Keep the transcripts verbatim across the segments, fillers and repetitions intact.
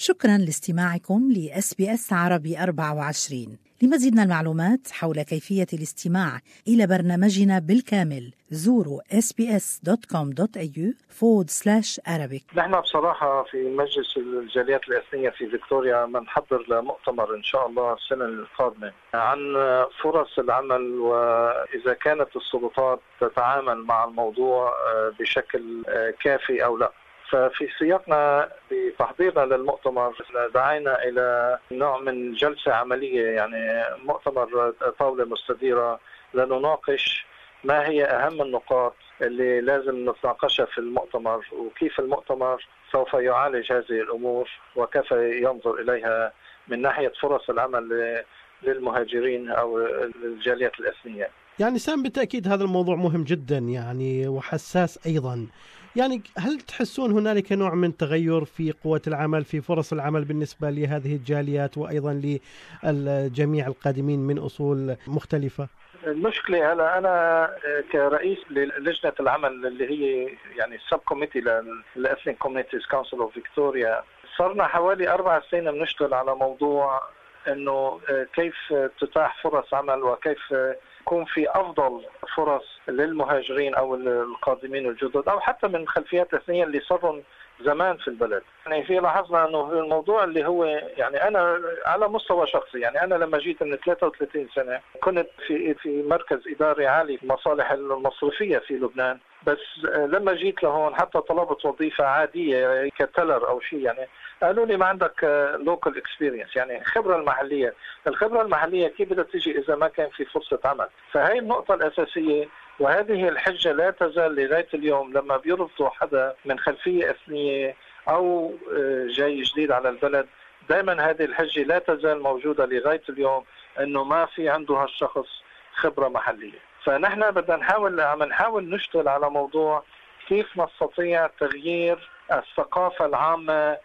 شكراً لاستماعكم ل إس بي إس عربي أربعة وعشرين. لمزيد من المعلومات حول كيفية الاستماع إلى برنامجنا بالكامل زوروا إس بي إس دوت كوم دوت إيه يو forward slash Arabic. نحن بصراحة في مجلس الجاليات الإثنية في فيكتوريا بنحضر لمؤتمر إن شاء الله السنة القادمة عن فرص العمل، وإذا كانت السلطات تتعامل مع الموضوع بشكل كافي أو لا. ففي سياقنا بتحضيرنا للمؤتمر دعينا إلى نوع من جلسة عملية، يعني مؤتمر طاولة مستديرة لنناقش ما هي أهم النقاط اللي لازم نتناقشها في المؤتمر، وكيف المؤتمر سوف يعالج هذه الأمور وكيف ينظر إليها من ناحية فرص العمل للمهاجرين أو الجاليات الإثنية. يعني سام بالتأكيد هذا الموضوع مهم جدا يعني وحساس أيضا. يعني هل تحسون هنالك نوع من تغير في قوة العمل في فرص العمل بالنسبة لهذه الجاليات وأيضا للجميع القادمين من أصول مختلفة؟ المشكلة هلا أنا كرئيس للجنة العمل اللي هي يعني السب كوميتي للإثنيك كوميونيتيز كونسل أوف فيكتوريا، صرنا حوالي أربع سنين بنشتغل على موضوع إنه كيف تتاح فرص عمل وكيف يكون في أفضل فرص للمهاجرين أو القادمين الجدد أو حتى من خلفيات إثنية اللي صاروا زمان في البلد. يعني في لاحظنا إنه الموضوع اللي هو يعني أنا على مستوى شخصي، يعني أنا لما جيت من ثلاثة وثلاثين سنة كنت في في مركز إداري عالي في المصالح المصرفية في لبنان، بس لما جيت لهون حتى طلبت وظيفة عادية كتلر أو شيء، يعني قالوا لي ما عندك لوكال اكسبيرينس، يعني خبرة المحلية. الخبرة المحلية كيف بدها تيجي إذا ما كان في فرصة عمل؟ فهي النقطة الأساسية، وهذه الحجة لا تزال لغاية اليوم لما بيرفضوا حدا من خلفية إثنية أو جاي جديد على البلد. دائما هذه الحجة لا تزال موجودة لغاية اليوم إنه ما في عنده هالشخص خبرة محلية. فنحن بدنا نحاول عم نحاول نشتغل على موضوع كيف نستطيع تغيير الثقافة العامة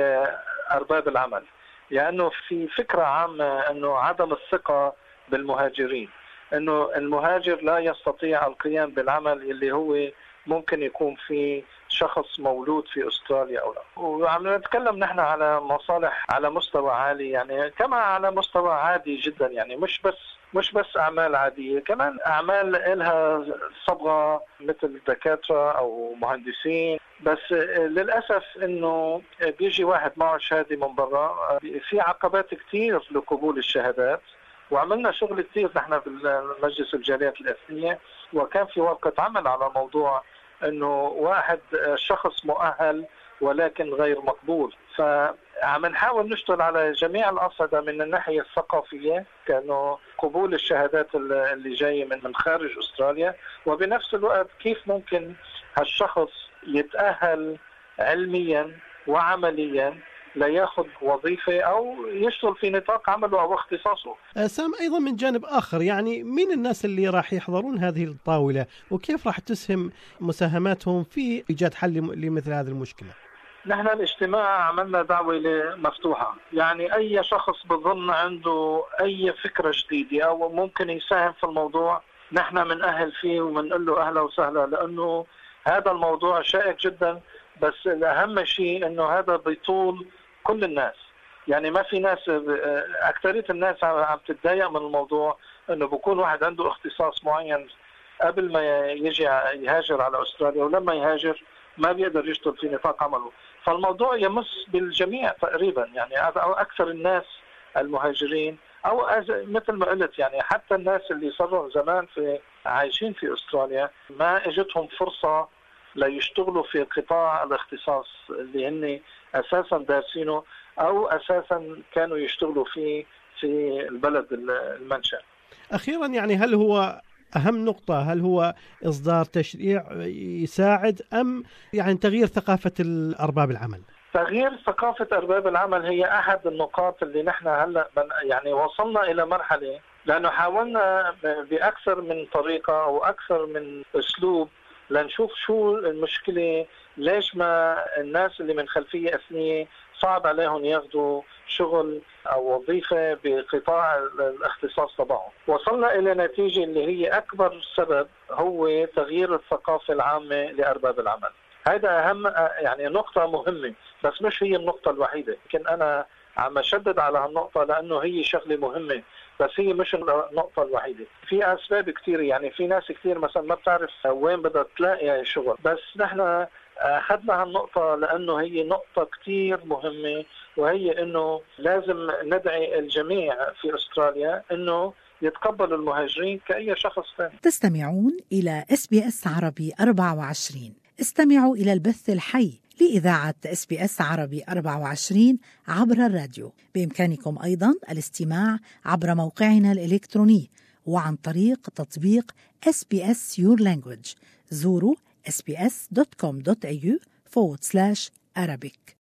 لأرباب العمل، لأنه يعني في فكرة عامة أنه عدم الثقة بالمهاجرين، أنه المهاجر لا يستطيع القيام بالعمل اللي هو ممكن يكون في شخص مولود في أستراليا أو لا. وعم نتكلم نحن على مصالح على مستوى عالي، يعني كما على مستوى عادي جدا، يعني مش بس مش بس أعمال عادية، كمان أعمال لها صبغة مثل دكاترة أو مهندسين. بس للأسف إنه بيجي واحد معه شهادة من برا، في عقبات كتير لقبول الشهادات، وعملنا شغل كتير نحن بالمجلس الجاليات الإثنية، وكان في وقت عمل على موضوع إنه واحد شخص مؤهل ولكن غير مقبول. فعم نحاول نشتغل على جميع الأصعدة من الناحية الثقافية، كأنه قبول الشهادات اللي جاية من من خارج أستراليا، وبنفس الوقت كيف ممكن هالشخص يتأهل علميا وعمليا ليأخذ وظيفة أو يشتغل في نطاق عمله أو اختصاصه. سام أيضا من جانب آخر، يعني مين الناس اللي راح يحضرون هذه الطاولة وكيف راح تسهم مساهماتهم في إيجاد حل لمثل هذه المشكلة؟ نحن الاجتماع عملنا دعوة مفتوحة، يعني أي شخص بظن عنده أي فكرة جديدة أو ممكن يساهم في الموضوع نحن منأهل فيه ومنقول له أهلا وسهلا، لأنه هذا الموضوع شائك جدا. بس الأهم شيء أنه هذا بيطول كل الناس، يعني ما في ناس، أكثرية الناس عم تتضايق من الموضوع أنه بيكون واحد عنده اختصاص معين قبل ما يجي يهاجر على أستراليا، ولما يهاجر ما بيقدر يشتغل في نطاق عمله. فالموضوع يمس بالجميع تقريبا، يعني أو أكثر الناس المهاجرين أو مثل ما قلت يعني حتى الناس اللي صاروا زمان في عايشين في أستراليا ما اجتهم فرصة ليشتغلوا في قطاع الاختصاص اللي هن أساسا دارسينه أو أساسا كانوا يشتغلوا فيه في البلد المنشأ. أخيرا يعني هل هو أهم نقطة، هل هو إصدار تشريع يساعد أم يعني تغيير ثقافة الأرباب العمل؟ تغيير ثقافة أرباب العمل هي أحد النقاط اللي نحن هلأ يعني وصلنا إلى مرحلة، لأنه حاولنا بأكثر من طريقة أو أكثر من أسلوب لنشوف شو المشكلة، ليش ما الناس اللي من خلفية إثنية صعب عليهم ياخدوا شغل أو وظيفة بقطاع الاختصاص تبعهم. وصلنا إلى نتيجة اللي هي أكبر سبب هو تغيير الثقافة العامة لأرباب العمل. هذا أهم يعني نقطة مهمة. بس مش هي النقطة الوحيدة. لكن أنا عم أشدد على هالنقطة لأنه هي شغلة مهمة، بس هي مش النقطة الوحيدة. في أسباب كتير، يعني في ناس كتير مثلا ما بتعرف وين بدها تلاقي شغل، بس نحن أخذنا هالنقطة لأنه هي نقطة كتير مهمة، وهي أنه لازم ندعي الجميع في أستراليا أنه يتقبلوا المهاجرين كأي شخص ثاني. تستمعون إلى إس بي إس عربي أربعة وعشرين. استمعوا إلى البث الحي لإذاعة إس بي إس عربي أربعة وعشرين عبر الراديو. بإمكانكم أيضاً الاستماع عبر موقعنا الإلكتروني وعن طريق تطبيق إس بي إس Your Language. زوروا إس بي إس دوت كوم دوت إيه يو forward slash Arabic.